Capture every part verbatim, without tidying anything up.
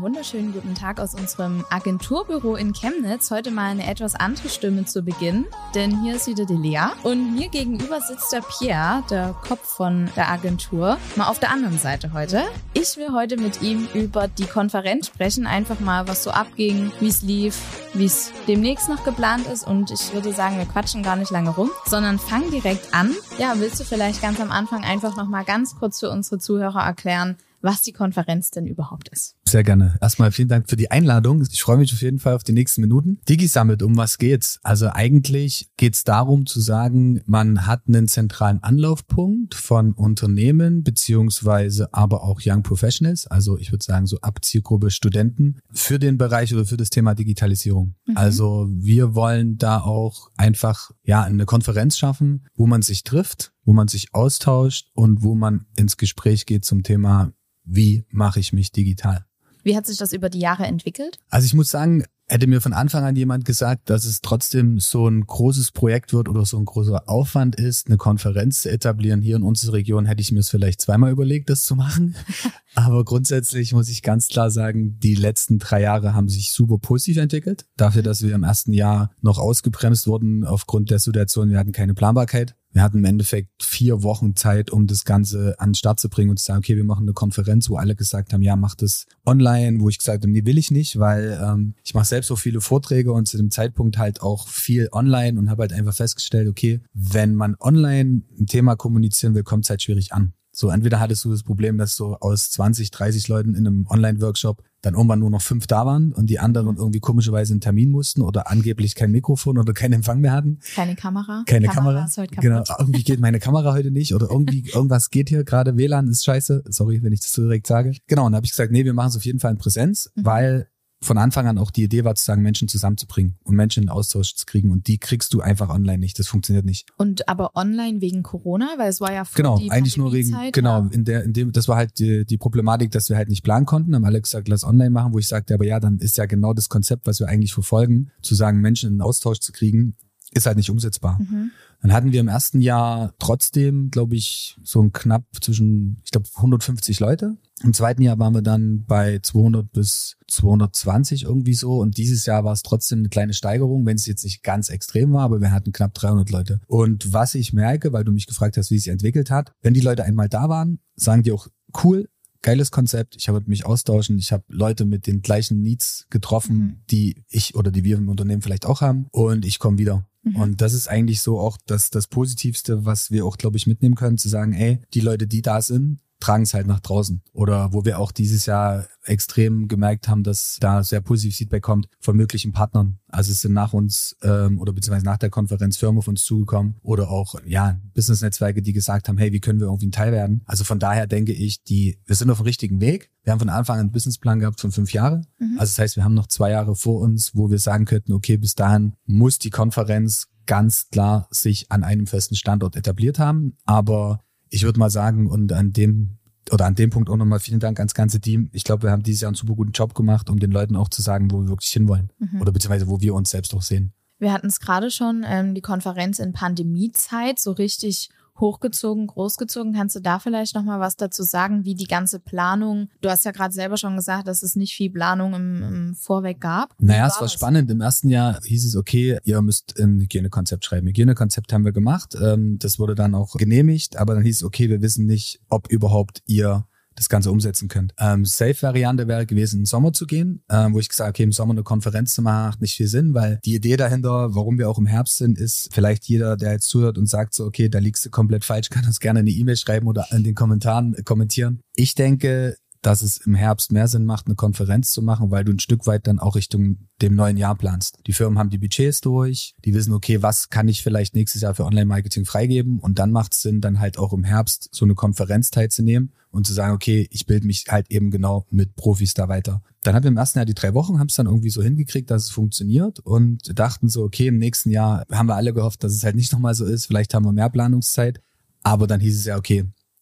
wunderschönen guten Tag aus unserem Agenturbüro in Chemnitz. Heute mal eine etwas andere Stimme zu Beginn, denn hier ist wieder die Lea und mir gegenüber sitzt der Pierre, der Kopf von der Agentur, mal auf der anderen Seite heute. Ich will heute mit ihm über die Konferenz sprechen, einfach mal, was so abging, wie es lief, wie es demnächst noch geplant ist und ich würde sagen, wir quatschen gar nicht lange rum, sondern fangen direkt an. Ja, willst du vielleicht ganz am Anfang einfach noch mal ganz kurz für unsere Zuhörer erklären, was die Konferenz denn überhaupt ist? Sehr gerne. Erstmal vielen Dank für die Einladung. Ich freue mich auf jeden Fall auf die nächsten Minuten. DigiSummit, um was geht's? Also eigentlich geht's darum zu sagen, man hat einen zentralen Anlaufpunkt von Unternehmen beziehungsweise aber auch Young Professionals, also ich würde sagen so ab Zielgruppe Studenten, für den Bereich oder für das Thema Digitalisierung. Mhm. Also wir wollen da auch einfach ja eine Konferenz schaffen, wo man sich trifft, wo man sich austauscht und wo man ins Gespräch geht zum Thema, wie mache ich mich digital? Wie hat sich das über die Jahre entwickelt? Also ich muss sagen, hätte mir von Anfang an jemand gesagt, dass es trotzdem so ein großes Projekt wird oder so ein großer Aufwand ist, eine Konferenz zu etablieren hier in unserer Region, hätte ich mir es vielleicht zweimal überlegt, das zu machen. Aber grundsätzlich muss ich ganz klar sagen, die letzten drei Jahre haben sich super positiv entwickelt. Dafür, dass wir im ersten Jahr noch ausgebremst wurden aufgrund der Situation, wir hatten keine Planbarkeit. Wir hatten im Endeffekt vier Wochen Zeit, um das Ganze an den Start zu bringen und zu sagen, okay, wir machen eine Konferenz, wo alle gesagt haben, ja, mach das online, wo ich gesagt habe, nee, will ich nicht, weil ähm, ich mache selbst so viele Vorträge und zu dem Zeitpunkt halt auch viel online und habe halt einfach festgestellt, okay, wenn man online ein Thema kommunizieren will, kommt es halt schwierig an. So, entweder hattest du das Problem, dass so aus zwanzig, dreißig Leuten in einem Online-Workshop dann irgendwann nur noch fünf da waren und die anderen irgendwie komischerweise einen Termin mussten oder angeblich kein Mikrofon oder keinen Empfang mehr hatten. Keine Kamera. Keine Kamera. Kamera. Ist heute genau. Irgendwie geht meine Kamera heute nicht oder irgendwie irgendwas geht hier gerade. W L A N ist scheiße. Sorry, wenn ich das so direkt sage. Genau. Und da habe ich gesagt, nee, wir machen es auf jeden Fall in Präsenz, mhm. weil von Anfang an auch die Idee war zu sagen, Menschen zusammenzubringen und Menschen in Austausch zu kriegen und die kriegst du einfach online nicht. Das funktioniert nicht. Und aber online wegen Corona, weil es war ja vor genau, die eigentlich nur wegen genau, in der in dem das war halt die, die Problematik, dass wir halt nicht planen konnten. Haben alle gesagt, lass online machen, wo ich sagte, aber ja, dann ist ja genau das Konzept, was wir eigentlich verfolgen, zu sagen, Menschen in Austausch zu kriegen, ist halt nicht umsetzbar. Mhm. Dann hatten wir im ersten Jahr trotzdem, glaube ich, so ein knapp zwischen, ich glaube, hundertfünfzig Leute. Im zweiten Jahr waren wir dann bei zweihundert bis zweihundertzwanzig irgendwie so. Und dieses Jahr war es trotzdem eine kleine Steigerung, wenn es jetzt nicht ganz extrem war, aber wir hatten knapp dreihundert Leute. Und was ich merke, weil du mich gefragt hast, wie es sich entwickelt hat, wenn die Leute einmal da waren, sagen die auch, cool, geiles Konzept, ich habe mich austauschen, ich habe Leute mit den gleichen Needs getroffen, mhm. die ich oder die wir im Unternehmen vielleicht auch haben und ich komme wieder. Mhm. Und das ist eigentlich so auch das, das Positivste, was wir auch, glaube ich, mitnehmen können, zu sagen, ey, die Leute, die da sind, tragen es halt nach draußen. Oder wo wir auch dieses Jahr extrem gemerkt haben, dass da sehr positives Feedback kommt von möglichen Partnern. Also es sind nach uns ähm, oder beziehungsweise nach der Konferenz Firmen auf uns zugekommen oder auch ja Business-Netzwerke, die gesagt haben, hey, wie können wir irgendwie ein Teil werden? Also von daher denke ich, die wir sind auf dem richtigen Weg. Wir haben von Anfang an einen Businessplan gehabt von fünf Jahren. Mhm. Also das heißt, wir haben noch zwei Jahre vor uns, wo wir sagen könnten, okay, bis dahin muss die Konferenz ganz klar sich an einem festen Standort etabliert haben. Aber ich würde mal sagen, und an dem oder an dem Punkt auch nochmal vielen Dank ans ganze Team. Ich glaube, wir haben dieses Jahr einen super guten Job gemacht, um den Leuten auch zu sagen, wo wir wirklich hinwollen. Mhm. Oder beziehungsweise wo wir uns selbst auch sehen. Wir hatten es gerade schon, ähm, die Konferenz in Pandemiezeit, so richtig hochgezogen, großgezogen. Kannst du da vielleicht nochmal was dazu sagen, wie die ganze Planung, du hast ja gerade selber schon gesagt, dass es nicht viel Planung im, im Vorweg gab. Naja, es war das? spannend. Im ersten Jahr hieß es, okay, ihr müsst ein Hygienekonzept schreiben. Hygienekonzept haben wir gemacht. Das wurde dann auch genehmigt, aber dann hieß es, okay, wir wissen nicht, ob überhaupt ihr das Ganze umsetzen könnt. Ähm, Safe-Variante wäre gewesen, im Sommer zu gehen, ähm, wo ich gesagt habe, okay, im Sommer eine Konferenz zu machen, macht nicht viel Sinn, weil die Idee dahinter, warum wir auch im Herbst sind, ist vielleicht jeder, der jetzt zuhört und sagt so, okay, da liegst du komplett falsch, kann uns gerne eine E-Mail schreiben oder in den Kommentaren kommentieren. Ich denke, dass es im Herbst mehr Sinn macht, eine Konferenz zu machen, weil du ein Stück weit dann auch Richtung dem neuen Jahr planst. Die Firmen haben die Budgets durch, die wissen, okay, was kann ich vielleicht nächstes Jahr für Online-Marketing freigeben und dann macht es Sinn, dann halt auch im Herbst so eine Konferenz teilzunehmen und zu sagen, okay, ich bilde mich halt eben genau mit Profis da weiter. Dann haben wir im ersten Jahr die drei Wochen, haben es dann irgendwie so hingekriegt, dass es funktioniert und dachten so, okay, im nächsten Jahr haben wir alle gehofft, dass es halt nicht nochmal so ist, vielleicht haben wir mehr Planungszeit, aber dann hieß es ja, okay,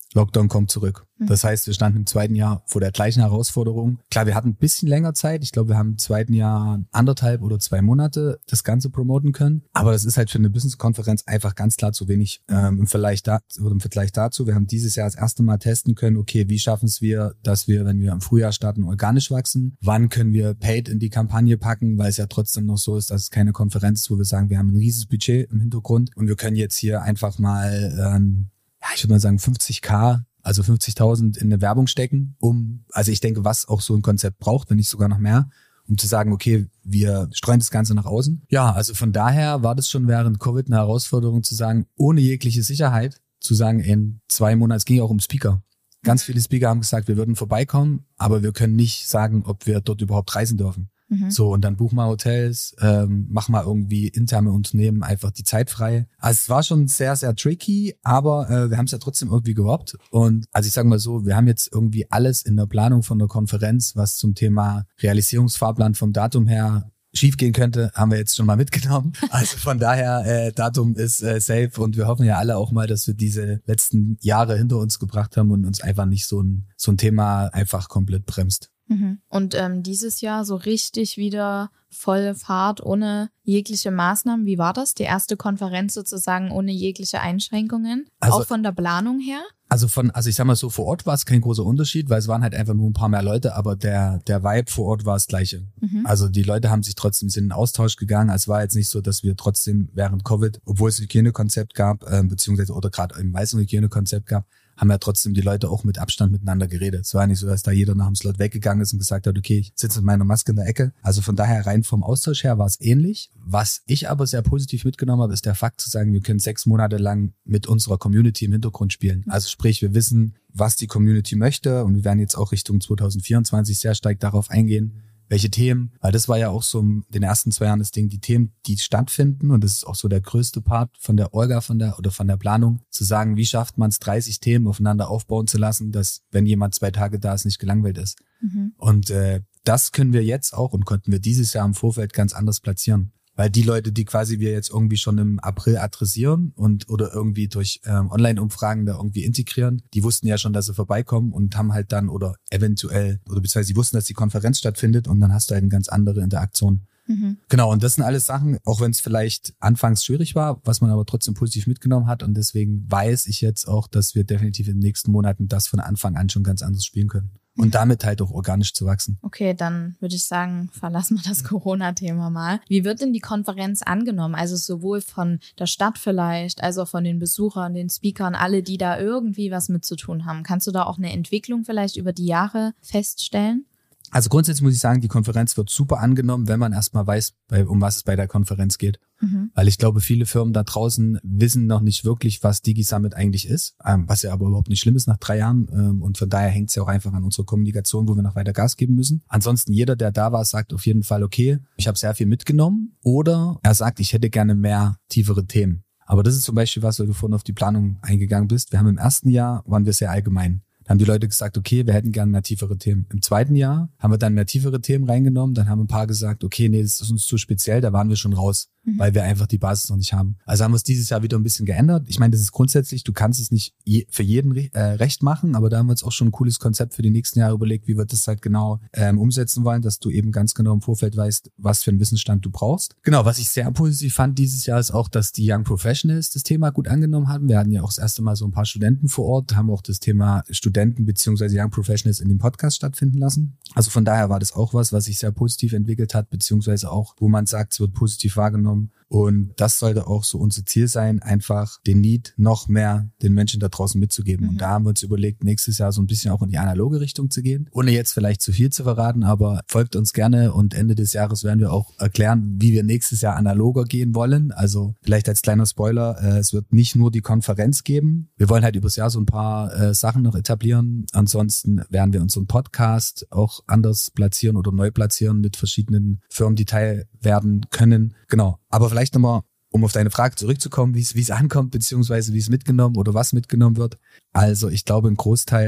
Lockdown kommt zurück. Das heißt, wir standen im zweiten Jahr vor der gleichen Herausforderung. Klar, wir hatten ein bisschen länger Zeit. Ich glaube, wir haben im zweiten Jahr anderthalb oder zwei Monate das Ganze promoten können. Aber das ist halt für eine Business-Konferenz einfach ganz klar zu wenig. Ähm, im, Vergleich da, oder im Vergleich dazu, wir haben dieses Jahr das erste Mal testen können, okay, wie schaffen es wir, dass wir, wenn wir im Frühjahr starten, organisch wachsen? Wann können wir Paid in die Kampagne packen? Weil es ja trotzdem noch so ist, dass es keine Konferenz ist, wo wir sagen, wir haben ein riesiges Budget im Hintergrund und wir können jetzt hier einfach mal, ähm, ja, ich würde mal sagen fünfzig K, also fünfzigtausend in eine Werbung stecken, um, also ich denke, was auch so ein Konzept braucht, wenn nicht sogar noch mehr, um zu sagen, okay, wir streuen das Ganze nach außen. Ja, also von daher war das schon während Covid eine Herausforderung zu sagen, ohne jegliche Sicherheit, zu sagen, in zwei Monaten, es ging ja auch um Speaker. Ganz viele Speaker haben gesagt, wir würden vorbeikommen, aber wir können nicht sagen, ob wir dort überhaupt reisen dürfen. Mhm. So, und dann buch mal Hotels, ähm, mach mal irgendwie interne Unternehmen einfach die Zeit frei. Also es war schon sehr, sehr tricky, aber äh, wir haben es ja trotzdem irgendwie gewuppt. Und also ich sage mal so, wir haben jetzt irgendwie alles in der Planung von der Konferenz, was zum Thema Realisierungsfahrplan vom Datum her schief gehen könnte, haben wir jetzt schon mal mitgenommen. Also von daher, äh, Datum ist äh, safe und wir hoffen ja alle auch mal, dass wir diese letzten Jahre hinter uns gebracht haben und uns einfach nicht so ein, so ein Thema einfach komplett bremst. Und ähm, dieses Jahr so richtig wieder volle Fahrt ohne jegliche Maßnahmen. Wie war das? Die erste Konferenz sozusagen ohne jegliche Einschränkungen? Also, auch von der Planung her? Also von, also ich sag mal so, vor Ort war es kein großer Unterschied, weil es waren halt einfach nur ein paar mehr Leute, aber der der Vibe vor Ort war das Gleiche. Mhm. Also die Leute haben sich trotzdem sind in den Austausch gegangen. Es war jetzt nicht so, dass wir trotzdem während Covid, obwohl es ein Hygienekonzept gab, äh, beziehungsweise oder gerade im weißen Hygienekonzept gab, haben ja trotzdem die Leute auch mit Abstand miteinander geredet. Es war nicht so, dass da jeder nach dem Slot weggegangen ist und gesagt hat, okay, ich sitze mit meiner Maske in der Ecke. Also von daher rein vom Austausch her war es ähnlich. Was ich aber sehr positiv mitgenommen habe, ist der Fakt zu sagen, wir können sechs Monate lang mit unserer Community im Hintergrund spielen. Also sprich, wir wissen, was die Community möchte und wir werden jetzt auch Richtung zwanzig vierundzwanzig sehr stark darauf eingehen, welche Themen, weil das war ja auch so in den ersten zwei Jahren das Ding, die Themen, die stattfinden und das ist auch so der größte Part von der Orga, von der oder von der Planung, zu sagen, wie schafft man es, dreißig Themen aufeinander aufbauen zu lassen, dass wenn jemand zwei Tage da ist, nicht gelangweilt ist. Mhm. Und äh, das können wir jetzt auch und konnten wir dieses Jahr im Vorfeld ganz anders platzieren. Weil die Leute, die quasi wir jetzt irgendwie schon im April adressieren und oder irgendwie durch ähm, Online-Umfragen da irgendwie integrieren, die wussten ja schon, dass sie vorbeikommen und haben halt dann oder eventuell, oder beziehungsweise sie wussten, dass die Konferenz stattfindet und dann hast du halt eine ganz andere Interaktion. Mhm. Genau, und das sind alles Sachen, auch wenn es vielleicht anfangs schwierig war, was man aber trotzdem positiv mitgenommen hat und deswegen weiß ich jetzt auch, dass wir definitiv in den nächsten Monaten das von Anfang an schon ganz anders spielen können. Und damit halt auch organisch zu wachsen. Okay, dann würde ich sagen, verlassen wir das Corona-Thema mal. Wie wird denn die Konferenz angenommen? Also sowohl von der Stadt vielleicht, als auch von den Besuchern, den Speakern, alle, die da irgendwie was mit zu tun haben. Kannst du da auch eine Entwicklung vielleicht über die Jahre feststellen? Also grundsätzlich muss ich sagen, die Konferenz wird super angenommen, wenn man erstmal weiß, um was es bei der Konferenz geht. Mhm. Weil ich glaube, viele Firmen da draußen wissen noch nicht wirklich, was DigiSummit eigentlich ist, was ja aber überhaupt nicht schlimm ist nach drei Jahren. Und von daher hängt es ja auch einfach an unserer Kommunikation, wo wir noch weiter Gas geben müssen. Ansonsten jeder, der da war, sagt auf jeden Fall, okay, ich habe sehr viel mitgenommen. Oder er sagt, ich hätte gerne mehr tiefere Themen. Aber das ist zum Beispiel was, weil du vorhin auf die Planung eingegangen bist. Wir haben im ersten Jahr, waren wir sehr allgemein. Haben die Leute gesagt, okay, wir hätten gerne mehr tiefere Themen. Im zweiten Jahr haben wir dann mehr tiefere Themen reingenommen. Dann haben ein paar gesagt, okay, nee, das ist uns zu speziell, da waren wir schon raus, mhm. weil wir einfach die Basis noch nicht haben. Also haben wir es dieses Jahr wieder ein bisschen geändert. Ich meine, das ist grundsätzlich, du kannst es nicht je, für jeden äh, recht machen, aber da haben wir uns auch schon ein cooles Konzept für die nächsten Jahre überlegt, wie wir das halt genau ähm, umsetzen wollen, dass du eben ganz genau im Vorfeld weißt, was für einen Wissensstand du brauchst. Genau, was ich sehr positiv fand dieses Jahr ist auch, dass die Young Professionals das Thema gut angenommen haben. Wir hatten ja auch das erste Mal so ein paar Studenten vor Ort, haben auch das Thema Studenten bzw. Young Professionals in dem Podcast stattfinden lassen. Also von daher war das auch was, was sich sehr positiv entwickelt hat, beziehungsweise auch, wo man sagt, es wird positiv wahrgenommen. Und das sollte auch so unser Ziel sein, einfach den Need noch mehr den Menschen da draußen mitzugeben. Mhm. Und da haben wir uns überlegt, nächstes Jahr so ein bisschen auch in die analoge Richtung zu gehen. Ohne jetzt vielleicht zu viel zu verraten, aber folgt uns gerne und Ende des Jahres werden wir auch erklären, wie wir nächstes Jahr analoger gehen wollen. Also vielleicht als kleiner Spoiler, äh, es wird nicht nur die Konferenz geben. Wir wollen halt übers Jahr so ein paar äh, Sachen noch etablieren. Ansonsten werden wir unseren Podcast auch anders platzieren oder neu platzieren mit verschiedenen Firmen, die teil werden können. Genau. Aber vielleicht nochmal, um auf deine Frage zurückzukommen, wie es wie es ankommt, beziehungsweise wie es mitgenommen oder was mitgenommen wird. Also ich glaube, ein Großteil,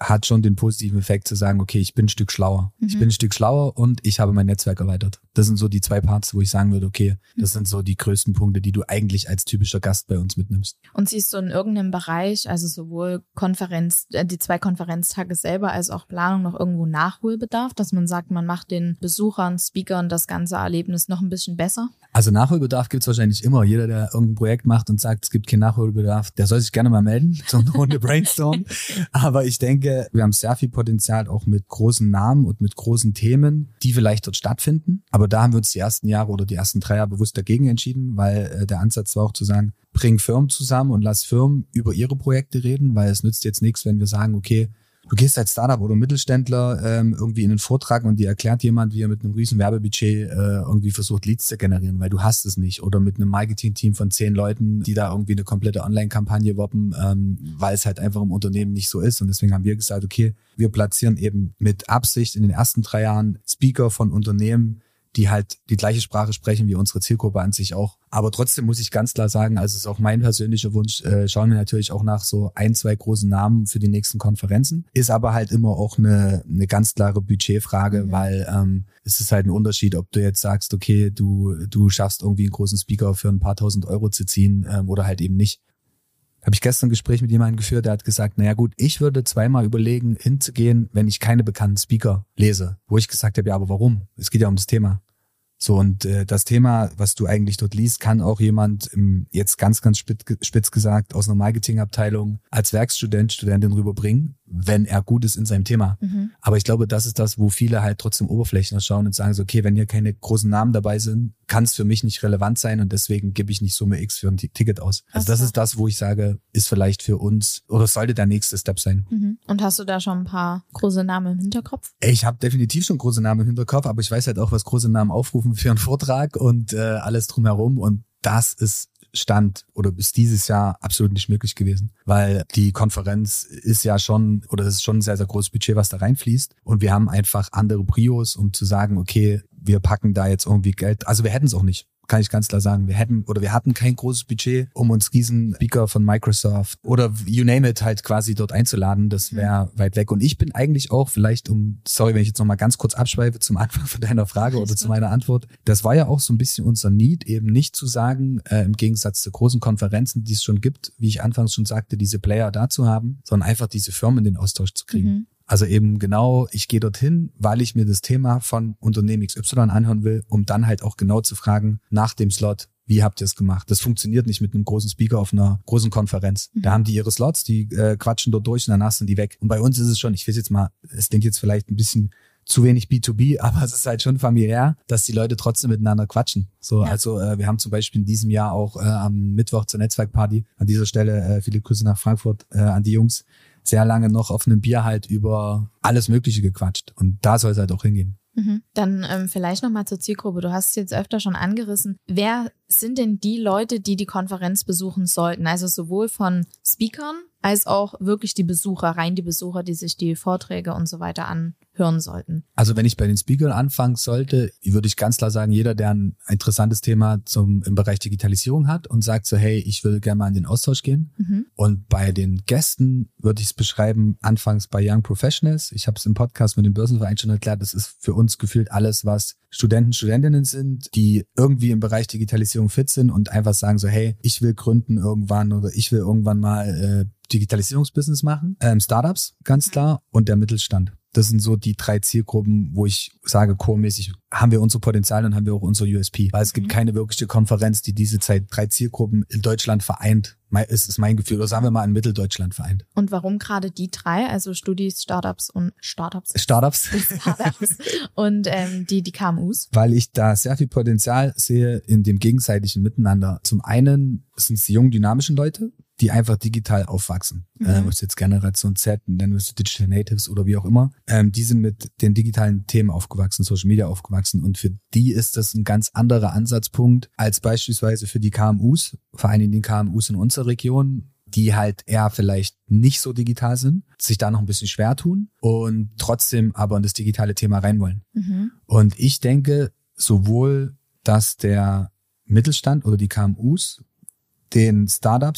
hat schon den positiven Effekt zu sagen, okay, ich bin ein Stück schlauer. Mhm. Ich bin ein Stück schlauer und ich habe mein Netzwerk erweitert. Das sind so die zwei Parts, wo ich sagen würde, okay, das sind so die größten Punkte, die du eigentlich als typischer Gast bei uns mitnimmst. Und siehst du in irgendeinem Bereich, also sowohl Konferenz, die zwei Konferenztage selber als auch Planung noch irgendwo Nachholbedarf, dass man sagt, man macht den Besuchern, Speakern das ganze Erlebnis noch ein bisschen besser? Also Nachholbedarf gibt es wahrscheinlich immer. Jeder, der irgendein Projekt macht und sagt, es gibt keinen Nachholbedarf, der soll sich gerne mal melden, so eine Runde Brainstorm. Aber ich denke, wir haben sehr viel Potenzial auch mit großen Namen und mit großen Themen, die vielleicht dort stattfinden. Aber da haben wir uns die ersten Jahre oder die ersten drei Jahre bewusst dagegen entschieden, weil äh, der Ansatz war auch zu sagen, bring Firmen zusammen und lass Firmen über ihre Projekte reden, weil es nützt jetzt nichts, wenn wir sagen, okay, du gehst als Startup oder Mittelständler ähm, irgendwie in einen Vortrag und dir erklärt jemand, wie er mit einem riesen Werbebudget äh, irgendwie versucht, Leads zu generieren, weil du hast es nicht. Oder mit einem Marketing-Team von zehn Leuten, die da irgendwie eine komplette Online-Kampagne woppen, ähm, weil es halt einfach im Unternehmen nicht so ist. Und deswegen haben wir gesagt, okay, wir platzieren eben mit Absicht in den ersten drei Jahren Speaker von Unternehmen, die halt die gleiche Sprache sprechen wie unsere Zielgruppe an sich auch. Aber trotzdem muss ich ganz klar sagen, also es ist auch mein persönlicher Wunsch, äh, schauen wir natürlich auch nach so ein, zwei großen Namen für die nächsten Konferenzen. Ist aber halt immer auch eine eine ganz klare Budgetfrage, mhm. weil ähm, es ist halt ein Unterschied, ob du jetzt sagst, okay, du du schaffst irgendwie einen großen Speaker für ein paar tausend Euro zu ziehen ähm, oder halt eben nicht. Habe ich gestern ein Gespräch mit jemandem geführt, der hat gesagt, naja gut, ich würde zweimal überlegen, hinzugehen, wenn ich keine bekannten Speaker lese. Wo ich gesagt habe, ja, aber warum? Es geht ja um das Thema. So, und äh, das Thema, was du eigentlich dort liest, kann auch jemand, im, jetzt ganz, ganz spitz, spitz gesagt, aus einer Marketingabteilung als Werkstudent, Studentin rüberbringen, wenn er gut ist in seinem Thema. Mhm. Aber ich glaube, das ist das, wo viele halt trotzdem oberflächlich schauen und sagen so, okay, wenn hier keine großen Namen dabei sind, kann es für mich nicht relevant sein und deswegen gebe ich nicht Summe X für ein T- Ticket aus. Also das ist das, wo ich sage, ist vielleicht für uns oder sollte der nächste Step sein. Mhm. Und hast du da schon ein paar große Namen im Hinterkopf? Ich habe definitiv schon große Namen im Hinterkopf, aber ich weiß halt auch, was große Namen aufrufen für einen Vortrag und äh, alles drumherum und das ist Stand oder bis dieses Jahr absolut nicht möglich gewesen, weil die Konferenz ist ja schon oder es ist schon ein sehr, sehr großes Budget, was da reinfließt und wir haben einfach andere Prios, um zu sagen, okay, wir packen da jetzt irgendwie Geld, also wir hätten es auch nicht. Kann ich ganz klar sagen, wir hätten oder wir hatten kein großes Budget, um uns diesen Speaker von Microsoft oder you name it halt quasi dort einzuladen. Das wäre mhm. weit weg. Und ich bin eigentlich auch vielleicht um, sorry, wenn ich jetzt nochmal ganz kurz abschweife zum Anfang von deiner Frage oder zu meiner Antwort. Das war ja auch so ein bisschen unser Need, eben nicht zu sagen, äh, im Gegensatz zu großen Konferenzen, die es schon gibt, wie ich anfangs schon sagte, diese Player da zu haben, sondern einfach diese Firmen in den Austausch zu kriegen. Mhm. Also eben genau, ich gehe dorthin, weil ich mir das Thema von Unternehmen X Y anhören will, um dann halt auch genau zu fragen, nach dem Slot, wie habt ihr es gemacht? Das funktioniert nicht mit einem großen Speaker auf einer großen Konferenz. Mhm. Da haben die ihre Slots, die äh, quatschen dort durch und danach sind die weg. Und bei uns ist es schon, ich weiß jetzt mal, es klingt jetzt vielleicht ein bisschen zu wenig B zwei B, aber es ist halt schon familiär, dass die Leute trotzdem miteinander quatschen. So, ja. Also äh, wir haben zum Beispiel in diesem Jahr auch äh, am Mittwoch zur Netzwerkparty, an dieser Stelle äh, viele Grüße nach Frankfurt äh, an die Jungs, sehr lange noch auf einem Bier halt über alles Mögliche gequatscht. Und da soll es halt auch hingehen. Mhm. Dann ähm, vielleicht nochmal zur Zielgruppe. Du hast es jetzt öfter schon angerissen. Wer sind denn die Leute, die die Konferenz besuchen sollten? Also sowohl von Speakern als auch wirklich die Besucher, rein die Besucher, die sich die Vorträge und so weiter anhören sollten. Also wenn ich bei den Speakern anfangen sollte, würde ich ganz klar sagen, jeder, der ein interessantes Thema zum im Bereich Digitalisierung hat und sagt so, hey, ich würde gerne mal in den Austausch gehen. Mhm. Und bei den Gästen würde ich es beschreiben, anfangs bei Young Professionals. Ich habe es im Podcast mit dem Börsenverein schon erklärt, das ist für uns gefühlt alles, was Studenten, Studentinnen sind, die irgendwie im Bereich Digitalisierung fit sind und einfach sagen so, hey, ich will gründen irgendwann oder ich will irgendwann mal äh, Digitalisierungsbusiness machen. Ähm, Startups, ganz klar, und der Mittelstand. Das sind so die drei Zielgruppen, wo ich sage, core-mäßig haben wir unser Potenzial und haben wir auch unser U S P. Weil es gibt mhm. keine wirkliche Konferenz, die diese Zeit drei Zielgruppen in Deutschland vereint. Es ist mein Gefühl. Oder sagen wir mal in Mitteldeutschland vereint. Und warum gerade die drei? Also Studis, Startups und Startups. Startups. Startups. Und ähm, die, die K M Us. Weil ich da sehr viel Potenzial sehe in dem gegenseitigen Miteinander. Zum einen sind es die jungen, dynamischen Leute, die einfach digital aufwachsen. Mhm. Ähm, was jetzt Generation Z, nennen wir es Digital Natives oder wie auch immer. Ähm, die sind mit den digitalen Themen aufgewachsen, Social Media aufgewachsen. Und für die ist das ein ganz anderer Ansatzpunkt als beispielsweise für die K M Us, vor allem die K M Us in unserer Region, die halt eher vielleicht nicht so digital sind, sich da noch ein bisschen schwer tun und trotzdem aber in das digitale Thema rein wollen. Mhm. Und ich denke sowohl, dass der Mittelstand oder die K M Us den Startups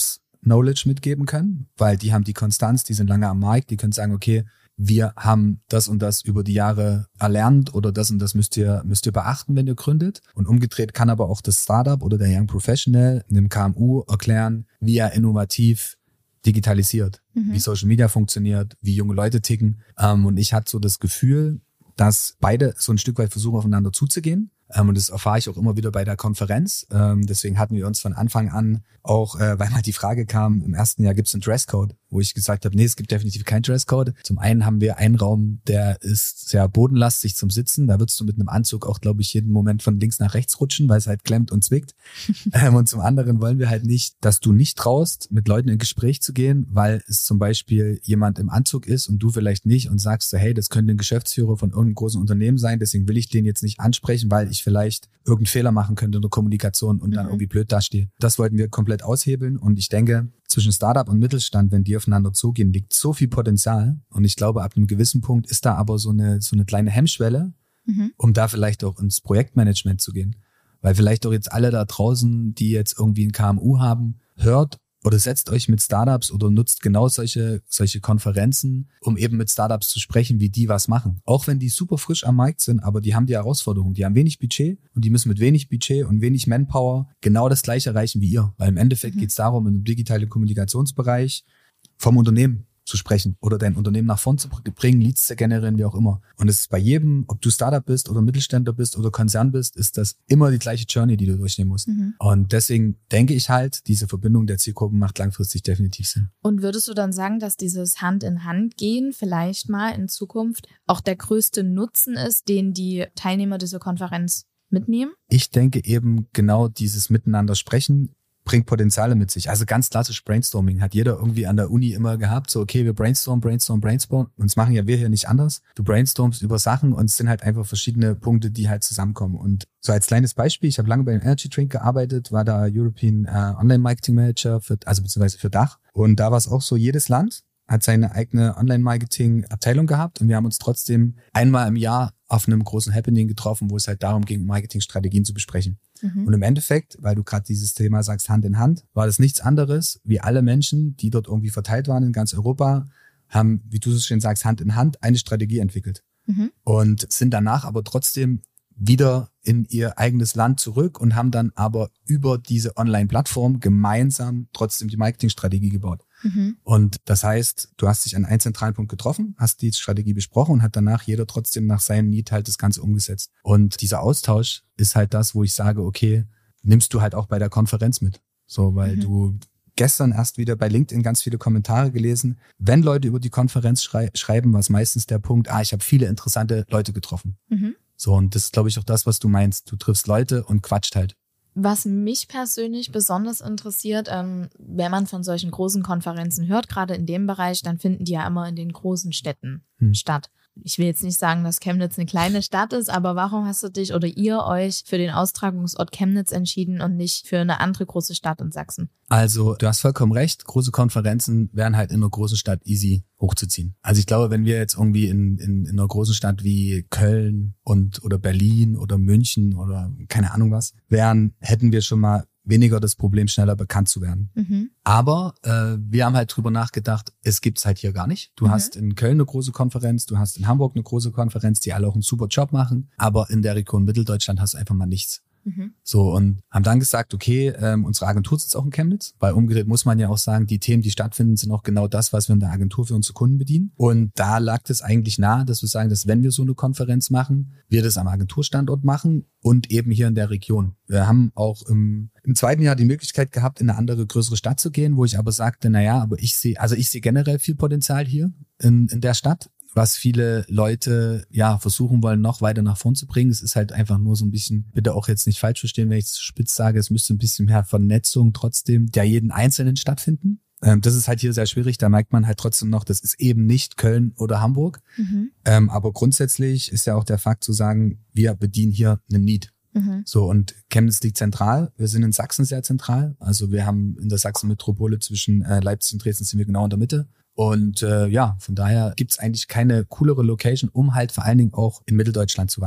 Knowledge mitgeben können, weil die haben die Konstanz, die sind lange am Markt, die können sagen, okay, wir haben das und das über die Jahre erlernt oder das und das müsst ihr, müsst ihr beachten, wenn ihr gründet. Und umgedreht kann aber auch das Startup oder der Young Professional einem K M U erklären, wie er innovativ digitalisiert, mhm. wie Social Media funktioniert, wie junge Leute ticken. Ähm, und ich hatte so das Gefühl, dass beide so ein Stück weit versuchen, aufeinander zuzugehen. Ähm, und das erfahre ich auch immer wieder bei der Konferenz. Ähm, deswegen hatten wir uns von Anfang an auch, äh, weil mal die Frage kam, im ersten Jahr gibt es einen Dresscode, wo ich gesagt habe, nee, es gibt definitiv keinen Dresscode. Zum einen haben wir einen Raum, der ist sehr bodenlastig zum Sitzen. Da würdest du mit einem Anzug auch, glaube ich, jeden Moment von links nach rechts rutschen, weil es halt klemmt und zwickt. ähm, und zum anderen wollen wir halt nicht, dass du nicht traust, mit Leuten in Gespräch zu gehen, weil es zum Beispiel jemand im Anzug ist und du vielleicht nicht und sagst so, hey, das könnte ein Geschäftsführer von irgendeinem großen Unternehmen sein, deswegen will ich den jetzt nicht ansprechen, weil ich vielleicht irgendeinen Fehler machen könnte in der Kommunikation und dann mhm. irgendwie blöd dastehe. Das wollten wir komplett aushebeln und ich denke, zwischen Startup und Mittelstand, wenn die aufeinander zugehen, liegt so viel Potenzial und ich glaube, ab einem gewissen Punkt ist da aber so eine so eine kleine Hemmschwelle, mhm. um da vielleicht auch ins Projektmanagement zu gehen. Weil vielleicht auch jetzt alle da draußen, die jetzt irgendwie ein K M U haben, hört oder setzt euch mit Startups oder nutzt genau solche solche Konferenzen, um eben mit Startups zu sprechen, wie die was machen. Auch wenn die super frisch am Markt sind, aber die haben die Herausforderung, die haben wenig Budget und die müssen mit wenig Budget und wenig Manpower genau das Gleiche erreichen wie ihr. Weil im Endeffekt mhm. geht es darum, im digitalen Kommunikationsbereich vom Unternehmen zu sprechen oder dein Unternehmen nach vorn zu bringen, Leads zu generieren, wie auch immer. Und es ist bei jedem, ob du Startup bist oder Mittelständler bist oder Konzern bist, ist das immer die gleiche Journey, die du durchnehmen musst. Mhm. Und deswegen denke ich halt, diese Verbindung der Zielgruppen macht langfristig definitiv Sinn. Und würdest du dann sagen, dass dieses Hand-in-Hand-Gehen vielleicht mal in Zukunft auch der größte Nutzen ist, den die Teilnehmer dieser Konferenz mitnehmen? Ich denke eben genau dieses Miteinander sprechen bringt Potenziale mit sich. Also ganz klassisch Brainstorming hat jeder irgendwie an der Uni immer gehabt. So, okay, wir brainstormen, brainstormen, brainstormen. Und das machen ja wir hier nicht anders. Du brainstormst über Sachen und es sind halt einfach verschiedene Punkte, die halt zusammenkommen. Und so als kleines Beispiel, ich habe lange beim Energy Drink gearbeitet, war da European äh, Online Marketing Manager, für, also beziehungsweise für Dach. Und da war es auch so, jedes Land hat seine eigene Online-Marketing-Abteilung gehabt und wir haben uns trotzdem einmal im Jahr auf einem großen Happening getroffen, wo es halt darum ging, Marketingstrategien zu besprechen. Mhm. Und im Endeffekt, weil du gerade dieses Thema sagst, Hand in Hand, war das nichts anderes, wie alle Menschen, die dort irgendwie verteilt waren in ganz Europa, haben, wie du so schön sagst, Hand in Hand eine Strategie entwickelt. Mhm. Und sind danach aber trotzdem wieder in ihr eigenes Land zurück und haben dann aber über diese Online-Plattform gemeinsam trotzdem die Marketingstrategie gebaut. Mhm. Und das heißt, du hast dich an einen zentralen Punkt getroffen, hast die Strategie besprochen und hat danach jeder trotzdem nach seinem Need halt das Ganze umgesetzt. Und dieser Austausch ist halt das, wo ich sage, okay, nimmst du halt auch bei der Konferenz mit. So, weil mhm. du gestern erst wieder bei LinkedIn ganz viele Kommentare gelesen. Wenn Leute über die Konferenz schrei- schreiben, war es meistens der Punkt, ah, ich habe viele interessante Leute getroffen. Mhm. So, und das ist, glaube ich, auch das, was du meinst. Du triffst Leute und quatscht halt. Was mich persönlich besonders interessiert, ähm, wenn man von solchen großen Konferenzen hört, gerade in dem Bereich, dann finden die ja immer in den großen Städten hm. statt. Ich will jetzt nicht sagen, dass Chemnitz eine kleine Stadt ist, aber warum hast du dich oder ihr euch für den Austragungsort Chemnitz entschieden und nicht für eine andere große Stadt in Sachsen? Also du hast vollkommen recht, große Konferenzen wären halt in einer großen Stadt easy hochzuziehen. Also ich glaube, wenn wir jetzt irgendwie in, in, in einer großen Stadt wie Köln und oder Berlin oder München oder keine Ahnung was wären, hätten wir schon mal weniger das Problem, schneller bekannt zu werden. Mhm. Aber äh, wir haben halt drüber nachgedacht, es gibt's halt hier gar nicht. Du mhm. hast in Köln eine große Konferenz, du hast in Hamburg eine große Konferenz, die alle auch einen super Job machen, aber in der Region Mitteldeutschland hast du einfach mal nichts. Mhm. So, und haben dann gesagt, okay, ähm, unsere Agentur sitzt auch in Chemnitz, weil umgedreht muss man ja auch sagen, die Themen, die stattfinden, sind auch genau das, was wir in der Agentur für unsere Kunden bedienen. Und da lag es eigentlich nahe, dass wir sagen, dass wenn wir so eine Konferenz machen, wir das am Agenturstandort machen und eben hier in der Region. Wir haben auch im, im zweiten Jahr die Möglichkeit gehabt, in eine andere, größere Stadt zu gehen, wo ich aber sagte, na ja, aber ich sehe, also ich sehe generell viel Potenzial hier in, in der Stadt, was viele Leute ja versuchen wollen, noch weiter nach vorn zu bringen. Es ist halt einfach nur so ein bisschen, bitte auch jetzt nicht falsch verstehen, wenn ich es spitz sage, es müsste ein bisschen mehr Vernetzung trotzdem der jeden Einzelnen stattfinden. Ähm, das ist halt hier sehr schwierig, da merkt man halt trotzdem noch, das ist eben nicht Köln oder Hamburg. Mhm. Ähm, aber grundsätzlich ist ja auch der Fakt zu sagen, wir bedienen hier einen Need. Mhm. So, und Chemnitz liegt zentral. Wir sind in Sachsen sehr zentral. Also wir haben in der Sachsen-Metropole zwischen äh, Leipzig und Dresden sind wir genau in der Mitte. Und äh, ja, von daher gibt's eigentlich keine coolere Location, um halt vor allen Dingen auch in Mitteldeutschland zu wachsen.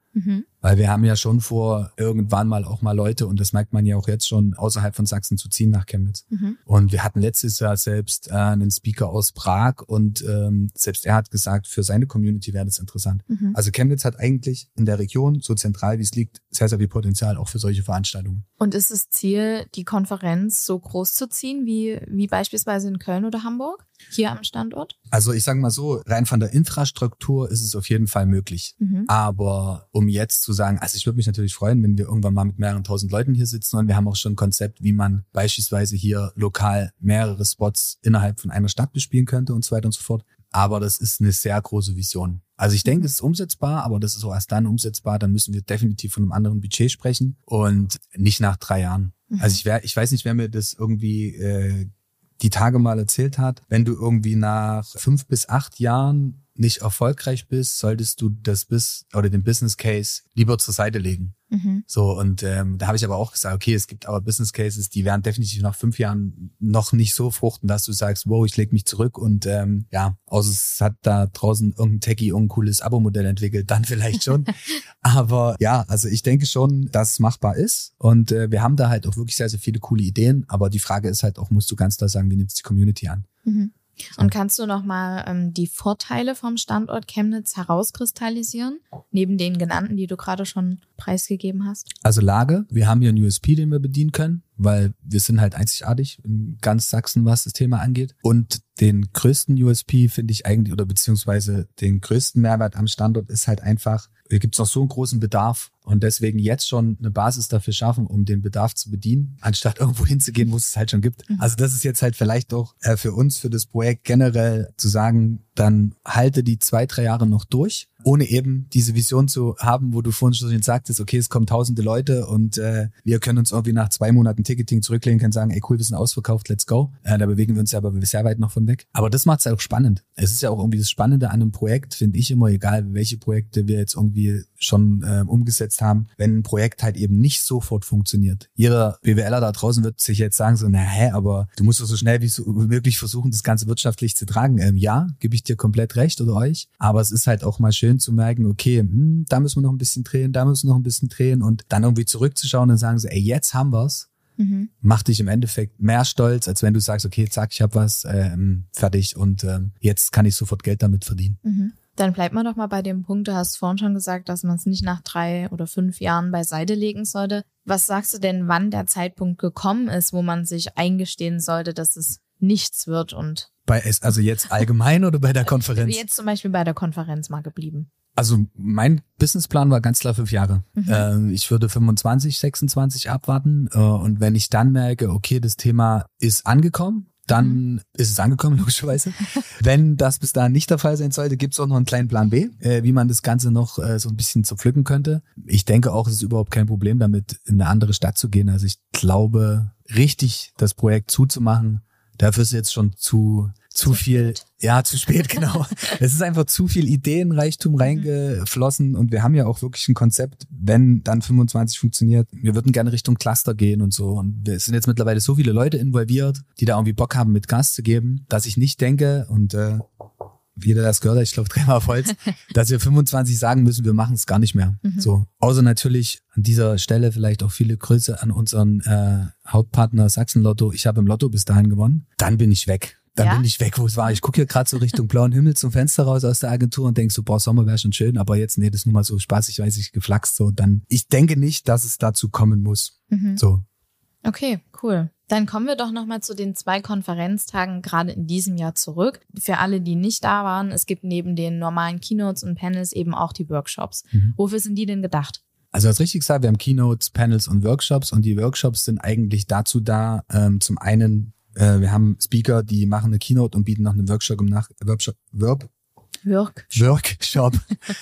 Mhm. Weil wir haben ja schon vor, irgendwann mal auch mal Leute, und das merkt man ja auch jetzt schon, außerhalb von Sachsen zu ziehen nach Chemnitz. Mhm. Und wir hatten letztes Jahr selbst äh, einen Speaker aus Prag und ähm, selbst er hat gesagt, für seine Community wäre das interessant. Mhm. Also Chemnitz hat eigentlich in der Region, so zentral wie es liegt, sehr, sehr viel Potenzial auch für solche Veranstaltungen. Und ist das Ziel, die Konferenz so groß zu ziehen, wie, wie beispielsweise in Köln oder Hamburg, hier am Standort? Also ich sage mal so, rein von der Infrastruktur ist es auf jeden Fall möglich. Mhm. Aber um jetzt zu sagen, also ich würde mich natürlich freuen, wenn wir irgendwann mal mit mehreren tausend Leuten hier sitzen, und wir haben auch schon ein Konzept, wie man beispielsweise hier lokal mehrere Spots innerhalb von einer Stadt bespielen könnte und so weiter und so fort. Aber das ist eine sehr große Vision. Also ich denke, es ist umsetzbar, aber das ist auch erst dann umsetzbar, dann müssen wir definitiv von einem anderen Budget sprechen und nicht nach drei Jahren. Mhm. Also ich, wär, ich weiß nicht, wer mir das irgendwie äh, die Tage mal erzählt hat, wenn du irgendwie nach fünf bis acht Jahren nicht erfolgreich bist, solltest du das bis oder den Business Case lieber zur Seite legen. Mhm. So, und ähm, da habe ich aber auch gesagt, okay, es gibt aber Business Cases, die werden definitiv nach fünf Jahren noch nicht so fruchten, dass du sagst, wow, ich lege mich zurück und ähm, ja, außer es hat da draußen irgendein Techie irgendein cooles Abo-Modell entwickelt, dann vielleicht schon. Aber ja, also ich denke schon, dass es machbar ist, und äh, wir haben da halt auch wirklich sehr, sehr viele coole Ideen, aber die Frage ist halt auch, musst du ganz klar sagen, wie nimmst du die Community an? Mhm. Und kannst du nochmal ähm, die Vorteile vom Standort Chemnitz herauskristallisieren, neben den genannten, die du gerade schon preisgegeben hast? Also Lage, wir haben hier einen U S P, den wir bedienen können, weil wir sind halt einzigartig in ganz Sachsen, was das Thema angeht. Und den größten U S P finde ich eigentlich, oder beziehungsweise den größten Mehrwert am Standort ist halt einfach, hier gibt es noch so einen großen Bedarf, und deswegen jetzt schon eine Basis dafür schaffen, um den Bedarf zu bedienen, anstatt irgendwo hinzugehen, wo es es halt schon gibt. Mhm. Also das ist jetzt halt vielleicht auch äh, für uns, für das Projekt generell zu sagen, dann halte die zwei, drei Jahre noch durch, ohne eben diese Vision zu haben, wo du vorhin schon sagtest, okay, es kommen tausende Leute und äh, wir können uns irgendwie nach zwei Monaten Ticketing zurücklehnen, können sagen, ey cool, wir sind ausverkauft, let's go. Äh, da bewegen wir uns ja aber sehr weit noch von weg. Aber das macht es ja auch spannend. Es ist ja auch irgendwie das Spannende an einem Projekt, finde ich immer, egal welche Projekte wir jetzt irgendwie schon äh, umgesetzt haben, wenn ein Projekt halt eben nicht sofort funktioniert. Jeder BWLer da draußen wird sich jetzt sagen so, na hä, aber du musst doch so schnell wie, so, wie möglich versuchen, das Ganze wirtschaftlich zu tragen. Ähm, ja, gebe ich dir komplett recht oder euch, aber es ist halt auch mal schön zu merken, okay, hm, da müssen wir noch ein bisschen drehen, da müssen wir noch ein bisschen drehen, und dann irgendwie zurückzuschauen und sagen so, ey, jetzt haben wir's. Mhm. Macht dich im Endeffekt mehr stolz, als wenn du sagst, okay, zack, ich habe was, ähm, fertig, und ähm, jetzt kann ich sofort Geld damit verdienen. Mhm. Dann bleibt man doch mal bei dem Punkt, du hast vorhin schon gesagt, dass man es nicht nach drei oder fünf Jahren beiseite legen sollte. Was sagst du denn, wann der Zeitpunkt gekommen ist, wo man sich eingestehen sollte, dass es nichts wird? Und bei also jetzt allgemein oder bei der Konferenz? Jetzt zum Beispiel bei der Konferenz mal geblieben. Also mein Businessplan war ganz klar fünf Jahre. Mhm. Äh, ich würde fünfundzwanzig, sechsundzwanzig abwarten, äh, und wenn ich dann merke, okay, das Thema ist angekommen, dann mhm. ist es angekommen, logischerweise. Wenn das bis dahin nicht der Fall sein sollte, gibt es auch noch einen kleinen Plan B, äh, wie man das Ganze noch äh, so ein bisschen zerpflücken könnte. Ich denke auch, es ist überhaupt kein Problem damit, in eine andere Stadt zu gehen. Also ich glaube, richtig das Projekt zuzumachen, dafür ist jetzt schon zu zu viel, ja, zu spät, genau. Es ist einfach zu viel Ideenreichtum reingeflossen, und wir haben ja auch wirklich ein Konzept, wenn dann fünfundzwanzig funktioniert. Wir würden gerne Richtung Cluster gehen und so, und es sind jetzt mittlerweile so viele Leute involviert, die da irgendwie Bock haben, mit Gas zu geben, dass ich nicht denke, und äh, jeder das gehört hat, ich glaube dreimal auf Holz, dass wir fünfundzwanzig sagen müssen, wir machen es gar nicht mehr. Mhm. So, außer natürlich an dieser Stelle vielleicht auch viele Grüße an unseren äh, Hauptpartner Sachsen Lotto. Ich habe im Lotto bis dahin gewonnen. Dann bin ich weg. Dann ja? bin ich weg, wo es war. Ich gucke hier gerade so Richtung blauen Himmel zum Fenster raus aus der Agentur und denke so, boah, Sommer wäre schon schön, aber jetzt, nee, das ist nur mal so spaßig, weiß ich, geflaxt. So, dann, ich denke nicht, dass es dazu kommen muss. Mhm. So. Okay, cool. Dann kommen wir doch nochmal zu den zwei Konferenztagen gerade in diesem Jahr zurück. Für alle, die nicht da waren, es gibt neben den normalen Keynotes und Panels eben auch die Workshops. Mhm. Wofür sind die denn gedacht? Also als richtig gesagt, wir haben Keynotes, Panels und Workshops, und die Workshops sind eigentlich dazu da, ähm, zum einen, äh, wir haben Speaker, die machen eine Keynote und bieten noch einen Workshop im Nach Workshop, Work, Work. Workshop.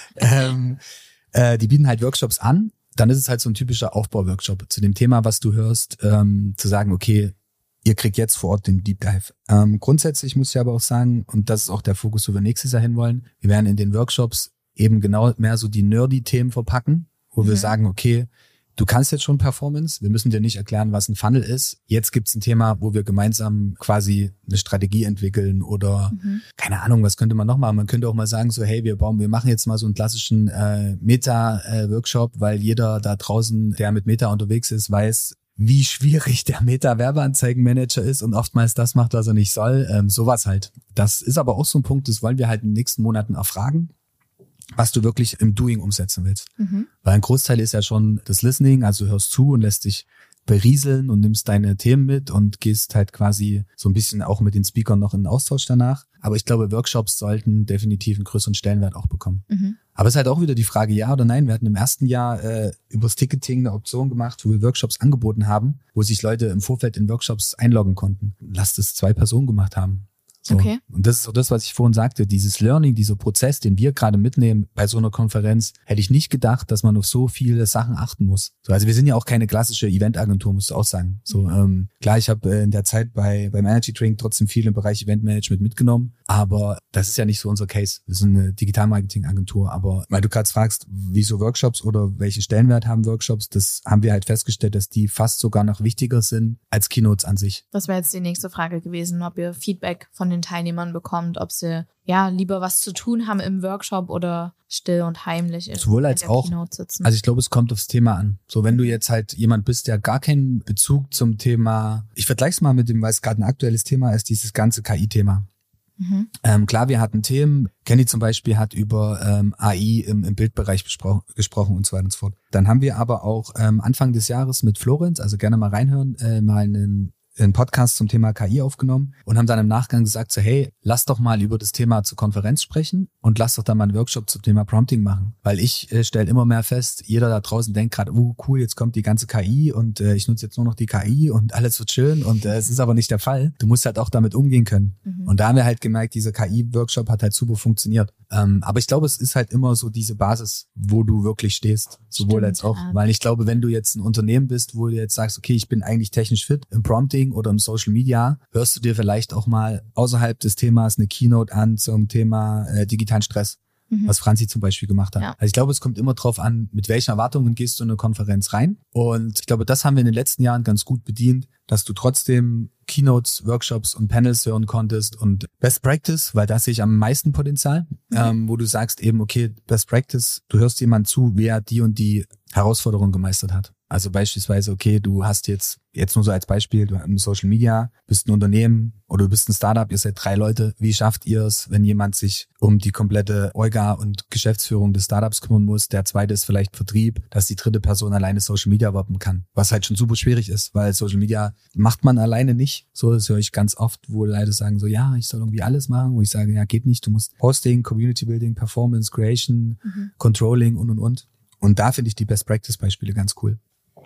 ähm, äh, die bieten halt Workshops an. Dann ist es halt so ein typischer Aufbauworkshop zu dem Thema, was du hörst, ähm, zu sagen, okay, ihr kriegt jetzt vor Ort den Deep Dive. Ähm, grundsätzlich muss ich aber auch sagen, und das ist auch der Fokus, wo wir nächstes Jahr hinwollen, wir werden in den Workshops eben genau mehr so die nerdy Themen verpacken, wo mhm. wir sagen, okay, du kannst jetzt schon Performance, wir müssen dir nicht erklären, was ein Funnel ist. Jetzt gibt's ein Thema, wo wir gemeinsam quasi eine Strategie entwickeln oder mhm. keine Ahnung, was könnte man noch machen? Man könnte auch mal sagen so, hey, wir bauen, wir machen jetzt mal so einen klassischen äh, Meta-Workshop, äh, weil jeder da draußen, der mit Meta unterwegs ist, weiß, wie schwierig der Meta-Werbeanzeigenmanager ist und oftmals das macht, was er nicht soll. Ähm, sowas halt. Das ist aber auch so ein Punkt, das wollen wir halt in den nächsten Monaten erfragen, was du wirklich im Doing umsetzen willst. Mhm. Weil ein Großteil ist ja schon das Listening, also du hörst zu und lässt dich berieseln und nimmst deine Themen mit und gehst halt quasi so ein bisschen auch mit den Speakern noch in den Austausch danach. Aber ich glaube, Workshops sollten definitiv einen größeren Stellenwert auch bekommen. Mhm. Aber es ist halt auch wieder die Frage, ja oder nein. Wir hatten im ersten Jahr äh, übers Ticketing eine Option gemacht, wo wir Workshops angeboten haben, wo sich Leute im Vorfeld in Workshops einloggen konnten. Lass das zwei Personen gemacht haben. So. Okay. Und das ist so das, was ich vorhin sagte, dieses Learning, dieser Prozess, den wir gerade mitnehmen bei so einer Konferenz, hätte ich nicht gedacht, dass man auf so viele Sachen achten muss. So, also wir sind ja auch keine klassische Eventagentur, musst du auch sagen. So ähm, klar, ich habe äh, in der Zeit bei beim Energy Drink trotzdem viel im Bereich Eventmanagement mitgenommen, aber das ist ja nicht so unser Case. Wir sind eine Digitalmarketing-Agentur, aber weil du gerade fragst, wieso Workshops oder welchen Stellenwert haben Workshops, das haben wir halt festgestellt, dass die fast sogar noch wichtiger sind als Keynotes an sich. Das wäre jetzt die nächste Frage gewesen, ob ihr Feedback von den Teilnehmern bekommt, ob sie ja lieber was zu tun haben im Workshop oder still und heimlich in, Sowohl als in der auch, Keynote sitzen. Also ich glaube, es kommt aufs Thema an. So, wenn du jetzt halt jemand bist, der gar keinen Bezug zum Thema, ich vergleiche es mal mit dem, weil es gerade ein aktuelles Thema ist, dieses ganze K I-Thema. Mhm. Ähm, klar, wir hatten Themen, Kenny zum Beispiel hat über ähm, A I im, im Bildbereich bespro- gesprochen und so weiter und so fort. Dann haben wir aber auch ähm, Anfang des Jahres mit Florenz, also gerne mal reinhören, äh, mal einen einen Podcast zum Thema K I aufgenommen und haben dann im Nachgang gesagt so, hey, lass doch mal über das Thema zur Konferenz sprechen und lass doch dann mal einen Workshop zum Thema Prompting machen. Weil ich äh, stelle immer mehr fest, jeder da draußen denkt gerade, oh cool, jetzt kommt die ganze K I und äh, ich nutze jetzt nur noch die K I und alles wird schön und äh, es ist aber nicht der Fall. Du musst halt auch damit umgehen können. Mhm. Und da haben wir halt gemerkt, dieser K I-Workshop hat halt super funktioniert. Ähm, aber ich glaube, es ist halt immer so diese Basis, wo du wirklich stehst, sowohl Stimmt, als auch. Ja. Weil ich glaube, wenn du jetzt ein Unternehmen bist, wo du jetzt sagst, okay, ich bin eigentlich technisch fit im Prompting oder im Social Media, hörst du dir vielleicht auch mal außerhalb des Themas eine Keynote an zum Thema äh, digitalen Stress, mhm. was Franzi zum Beispiel gemacht hat. Ja. Also ich glaube, es kommt immer drauf an, mit welchen Erwartungen gehst du in eine Konferenz rein. Und ich glaube, das haben wir in den letzten Jahren ganz gut bedient, dass du trotzdem Keynotes, Workshops und Panels hören konntest und Best Practice, weil da sehe ich am meisten Potenzial, mhm. ähm, wo du sagst eben, okay, Best Practice, du hörst jemand zu, wer die und die Herausforderung gemeistert hat. Also beispielsweise, okay, du hast jetzt, jetzt nur so als Beispiel, du hast im Social Media, bist ein Unternehmen oder du bist ein Startup, ihr seid drei Leute. Wie schafft ihr es, wenn jemand sich um die komplette Orga und Geschäftsführung des Startups kümmern muss? Der zweite ist vielleicht Vertrieb, dass die dritte Person alleine Social Media werben kann. Was halt schon super schwierig ist, weil Social Media macht man alleine nicht. So, das höre ich ganz oft, wo Leute sagen so, ja, ich soll irgendwie alles machen, wo ich sage, ja, geht nicht. Du musst Hosting, Community Building, Performance, Creation, mhm. Controlling und, und, und. Und da finde ich die Best-Practice-Beispiele ganz cool.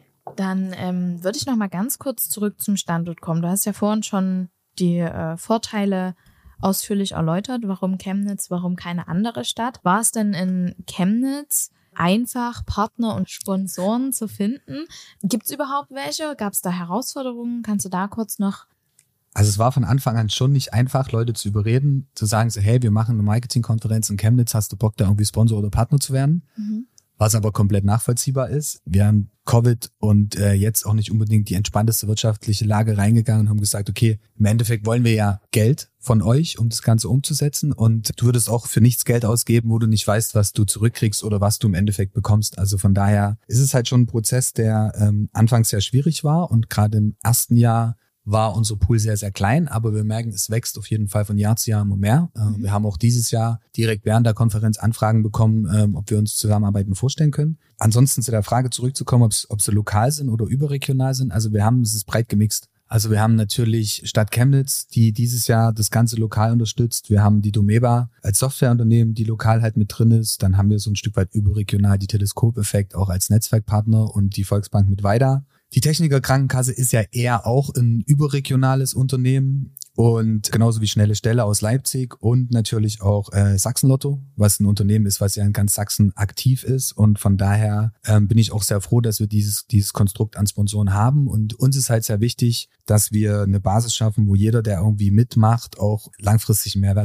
Dann ähm, würde ich noch mal ganz kurz zurück zum Standort kommen. Du hast ja vorhin schon die äh, Vorteile ausführlich erläutert. Warum Chemnitz, warum keine andere Stadt? War es denn in Chemnitz einfach, Partner und Sponsoren zu finden? Gibt es überhaupt welche? Gab es da Herausforderungen? Kannst du da kurz noch... Also es war von Anfang an schon nicht einfach, Leute zu überreden, zu sagen so, hey, wir machen eine Marketingkonferenz in Chemnitz, hast du Bock, da irgendwie Sponsor oder Partner zu werden? Mhm. Was aber komplett nachvollziehbar ist. Wir haben Covid und äh, jetzt auch nicht unbedingt die entspannteste wirtschaftliche Lage reingegangen und haben gesagt, okay, im Endeffekt wollen wir ja Geld von euch, um das Ganze umzusetzen und du würdest auch für nichts Geld ausgeben, wo du nicht weißt, was du zurückkriegst oder was du im Endeffekt bekommst. Also von daher ist es halt schon ein Prozess, der ähm, anfangs sehr schwierig war und gerade im ersten Jahr war unser Pool sehr, sehr klein, aber wir merken, es wächst auf jeden Fall von Jahr zu Jahr immer mehr. Mhm. Wir haben auch dieses Jahr direkt während der Konferenz Anfragen bekommen, ähm, ob wir uns Zusammenarbeiten vorstellen können. Ansonsten zu der Frage zurückzukommen, ob, ob sie lokal sind oder überregional sind. Also wir haben, es ist breit gemixt. Also wir haben natürlich Stadt Chemnitz, die dieses Jahr das Ganze lokal unterstützt. Wir haben die Domeba als Softwareunternehmen, die lokal halt mit drin ist. Dann haben wir so ein Stück weit überregional die Teleskop-Effekt auch als Netzwerkpartner und die Volksbank mit Weida. Die Techniker Krankenkasse ist ja eher auch ein überregionales Unternehmen und genauso wie Schnelle Stelle aus Leipzig und natürlich auch äh, Sachsen-Lotto, was ein Unternehmen ist, was ja in ganz Sachsen aktiv ist und von daher ähm, bin ich auch sehr froh, dass wir dieses dieses Konstrukt an Sponsoren haben und uns ist halt sehr wichtig, dass wir eine Basis schaffen, wo jeder, der irgendwie mitmacht, auch langfristig einen Mehrwert hat.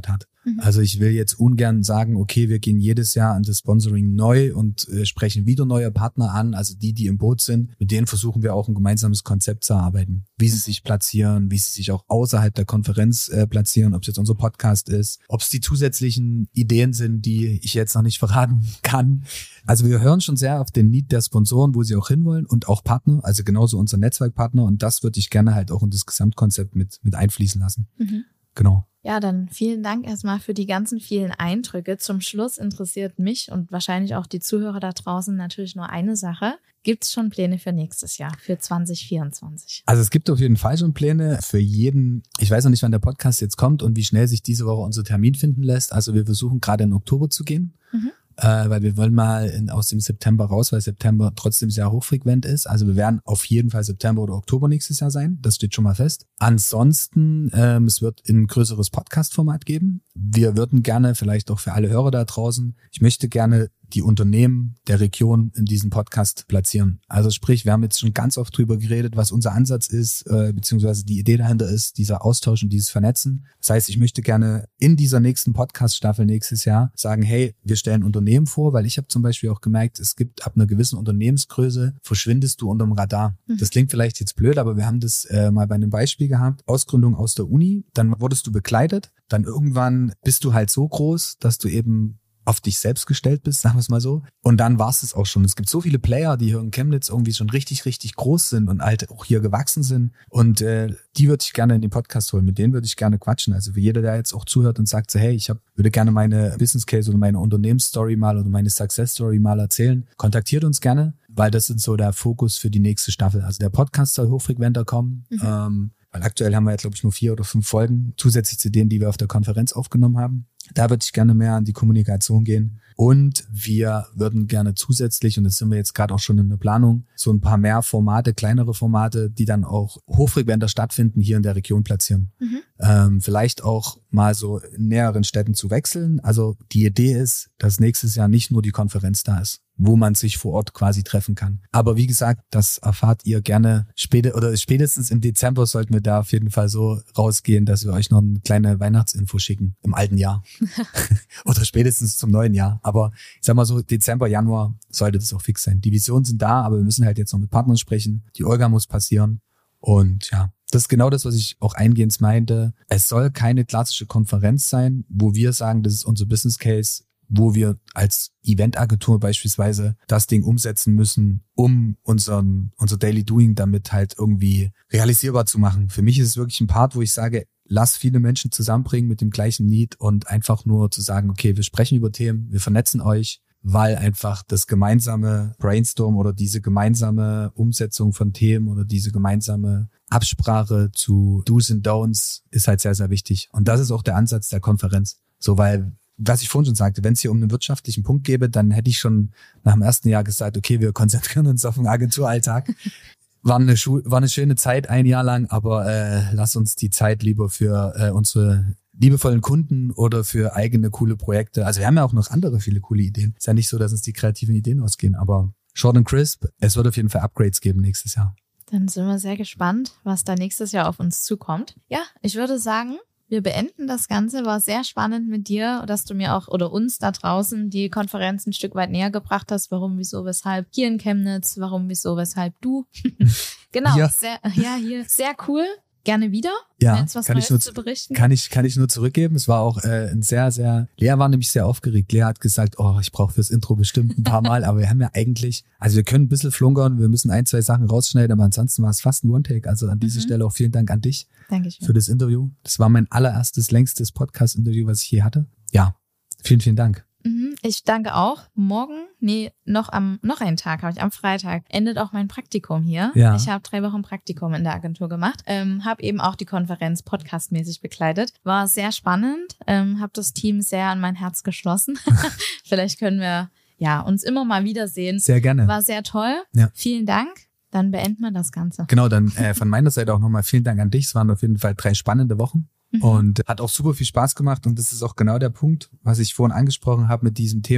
Mhm. Also ich will jetzt ungern sagen, okay, wir gehen jedes Jahr an das Sponsoring neu und äh, sprechen wieder neue Partner an, also die, die im Boot sind. Mit denen versuchen wir auch ein gemeinsames Konzept zu erarbeiten. Wie sie sich platzieren, wie sie sich auch außerhalb der Konferenz äh, platzieren, ob es jetzt unser Podcast ist, ob es die zusätzlichen Ideen sind, die ich jetzt noch nicht verraten kann. Also wir hören schon sehr auf den Need der Sponsoren, wo sie auch hinwollen und auch Partner, also genauso unser Netzwerkpartner, und das würde ich gerne halt auch in das Gesamtkonzept mit mit einfließen lassen. Mhm. Genau. Ja, dann vielen Dank erstmal für die ganzen vielen Eindrücke. Zum Schluss interessiert mich und wahrscheinlich auch die Zuhörer da draußen natürlich nur eine Sache. Gibt es schon Pläne für nächstes Jahr, für zwanzig vierundzwanzig? Also es gibt auf jeden Fall schon Pläne für jeden. Ich weiß noch nicht, wann der Podcast jetzt kommt und wie schnell sich diese Woche unser Termin finden lässt. Also wir versuchen gerade in Oktober zu gehen. Mhm. Äh, weil wir wollen mal in, aus dem September raus, weil September trotzdem sehr hochfrequent ist. Also wir werden auf jeden Fall September oder Oktober nächstes Jahr sein. Das steht schon mal fest. Ansonsten, ähm, es wird ein größeres Podcast-Format geben. Wir würden gerne, vielleicht auch für alle Hörer da draußen, ich möchte gerne die Unternehmen der Region in diesem Podcast platzieren. Also sprich, wir haben jetzt schon ganz oft drüber geredet, was unser Ansatz ist, äh, beziehungsweise die Idee dahinter ist, dieser Austausch und dieses Vernetzen. Das heißt, ich möchte gerne in dieser nächsten Podcast-Staffel nächstes Jahr sagen, hey, wir stellen Unternehmen vor, weil ich habe zum Beispiel auch gemerkt, es gibt ab einer gewissen Unternehmensgröße, verschwindest du unterm Radar. Mhm. Das klingt vielleicht jetzt blöd, aber wir haben das äh, mal bei einem Beispiel gehabt. Ausgründung aus der Uni, dann wurdest du begleitet, dann irgendwann bist du halt so groß, dass du eben auf dich selbst gestellt bist, sagen wir es mal so. Und dann war es es auch schon. Es gibt so viele Player, die hier in Chemnitz irgendwie schon richtig, richtig groß sind und halt auch hier gewachsen sind. Und äh, die würde ich gerne in den Podcast holen. Mit denen würde ich gerne quatschen. Also für jeder, der jetzt auch zuhört und sagt so, hey, ich hab, würde gerne meine Business Case oder meine Unternehmensstory mal oder meine Success Story mal erzählen, kontaktiert uns gerne, weil das ist so der Fokus für die nächste Staffel. Also der Podcast soll hochfrequenter kommen. Mhm. Ähm, weil aktuell haben wir ja, glaube ich, nur vier oder fünf Folgen, zusätzlich zu denen, die wir auf der Konferenz aufgenommen haben. Da würde ich gerne mehr an die Kommunikation gehen. Und wir würden gerne zusätzlich, und das sind wir jetzt gerade auch schon in der Planung, so ein paar mehr Formate, kleinere Formate, die dann auch hochfrequenter stattfinden, hier in der Region platzieren. Mhm. Ähm, vielleicht auch mal so in näheren Städten zu wechseln. Also die Idee ist, dass nächstes Jahr nicht nur die Konferenz da ist, wo man sich vor Ort quasi treffen kann. Aber wie gesagt, das erfahrt ihr gerne später oder spätestens im Dezember sollten wir da auf jeden Fall so rausgehen, dass wir euch noch eine kleine Weihnachtsinfo schicken im alten Jahr. Oder spätestens zum neuen Jahr. Aber ich sag mal so, Dezember, Januar sollte das auch fix sein. Die Visionen sind da, aber wir müssen halt jetzt noch mit Partnern sprechen. Die Olga muss passieren. Und ja, das ist genau das, was ich auch eingehend meinte. Es soll keine klassische Konferenz sein, wo wir sagen, das ist unser Business Case, wo wir als Eventagentur beispielsweise das Ding umsetzen müssen, um unseren, unser Daily Doing damit halt irgendwie realisierbar zu machen. Für mich ist es wirklich ein Part, wo ich sage, lass viele Menschen zusammenbringen mit dem gleichen Need und einfach nur zu sagen, okay, wir sprechen über Themen, wir vernetzen euch, weil einfach das gemeinsame Brainstorm oder diese gemeinsame Umsetzung von Themen oder diese gemeinsame Absprache zu Do's and Don'ts ist halt sehr, sehr wichtig. Und das ist auch der Ansatz der Konferenz. So, weil was ich vorhin schon sagte, wenn es hier um einen wirtschaftlichen Punkt gäbe, dann hätte ich schon nach dem ersten Jahr gesagt, okay, wir konzentrieren uns auf den Agenturalltag. War eine, Schu- war eine schöne Zeit, ein Jahr lang, aber äh, lass uns die Zeit lieber für äh, unsere liebevollen Kunden oder für eigene coole Projekte. Also wir haben ja auch noch andere viele coole Ideen. Ist ja nicht so, dass uns die kreativen Ideen ausgehen, aber short and crisp, es wird auf jeden Fall Upgrades geben nächstes Jahr. Dann sind wir sehr gespannt, was da nächstes Jahr auf uns zukommt. Ja, ich würde sagen, wir beenden das Ganze. War sehr spannend mit dir, dass du mir auch oder uns da draußen die Konferenz ein Stück weit näher gebracht hast. Warum, wieso, weshalb hier in Chemnitz, warum, wieso, weshalb du. Genau, ja. Sehr, ja, hier sehr cool. Gerne wieder, ja, wenn es was kann Neues ich nur, zu berichten kann ich kann ich nur zurückgeben. Es war auch äh, ein sehr, sehr, Lea war nämlich sehr aufgeregt. Lea hat gesagt, oh, ich brauche fürs Intro bestimmt ein paar Mal, aber wir haben ja eigentlich, also wir können ein bisschen flunkern, wir müssen ein, zwei Sachen rausschneiden, aber ansonsten war es fast ein One-Take. Also an dieser mhm. Stelle auch vielen Dank an dich Dankeschön. Für das Interview. Das war mein allererstes, längstes Podcast-Interview, was ich je hatte. Ja, vielen, vielen Dank. Ich danke auch. Morgen, nee, noch am noch einen Tag habe ich, am Freitag, endet auch mein Praktikum hier. Ja. Ich habe drei Wochen Praktikum in der Agentur gemacht, ähm, habe eben auch die Konferenz podcastmäßig begleitet. War sehr spannend, ähm, habe das Team sehr an mein Herz geschlossen. Vielleicht können wir ja uns immer mal wiedersehen. Sehr gerne. War sehr toll. Ja. Vielen Dank. Dann beenden wir das Ganze. Genau, dann äh, von meiner Seite auch nochmal vielen Dank an dich. Es waren auf jeden Fall drei spannende Wochen. Mhm. Und hat auch super viel Spaß gemacht und das ist auch genau der Punkt, was ich vorhin angesprochen habe mit diesem Thema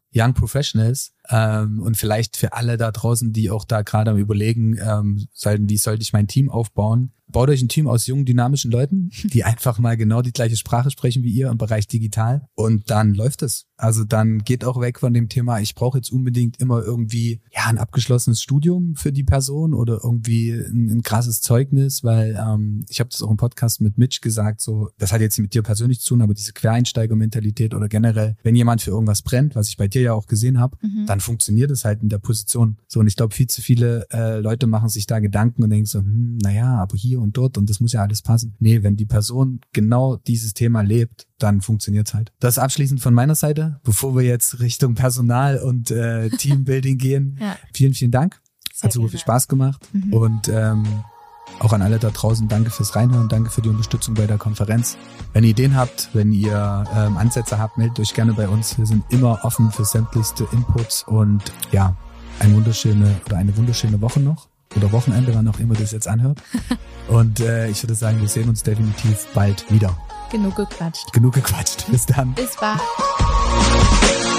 Young Professionals ähm, und vielleicht für alle da draußen, die auch da gerade am Überlegen, ähm, sollten, wie sollte ich mein Team aufbauen? Baut euch ein Team aus jungen, dynamischen Leuten, die einfach mal genau die gleiche Sprache sprechen wie ihr im Bereich digital und dann läuft es. Also dann geht auch weg von dem Thema, ich brauche jetzt unbedingt immer irgendwie ja ein abgeschlossenes Studium für die Person oder irgendwie ein, ein krasses Zeugnis, weil ähm, ich habe das auch im Podcast mit Mitch gesagt, so das hat jetzt mit dir persönlich zu tun, aber diese Quereinsteigermentalität oder generell, wenn jemand für irgendwas brennt, was ich bei dir ja auch gesehen habe, mhm. dann funktioniert es halt in der Position. So und ich glaube, viel zu viele äh, Leute machen sich da Gedanken und denken so, hm, naja, aber hier und dort und das muss ja alles passen. Nee, wenn die Person genau dieses Thema lebt, dann funktioniert's halt. Das abschließend von meiner Seite, bevor wir jetzt Richtung Personal und äh, Teambuilding gehen. Ja. Vielen, vielen Dank. Sehr Hat super viel Spaß gemacht. Mhm. Und ähm, auch an alle da draußen, danke fürs Reinhören, danke für die Unterstützung bei der Konferenz. Wenn ihr Ideen habt, wenn ihr ähm, Ansätze habt, meldet euch gerne bei uns. Wir sind immer offen für sämtlichste Inputs und ja, eine wunderschöne oder eine wunderschöne Woche noch. Oder Wochenende, wann auch immer das jetzt anhört. Und äh, ich würde sagen, wir sehen uns definitiv bald wieder. Genug gequatscht. Genug gequatscht. Bis dann. Bis bald.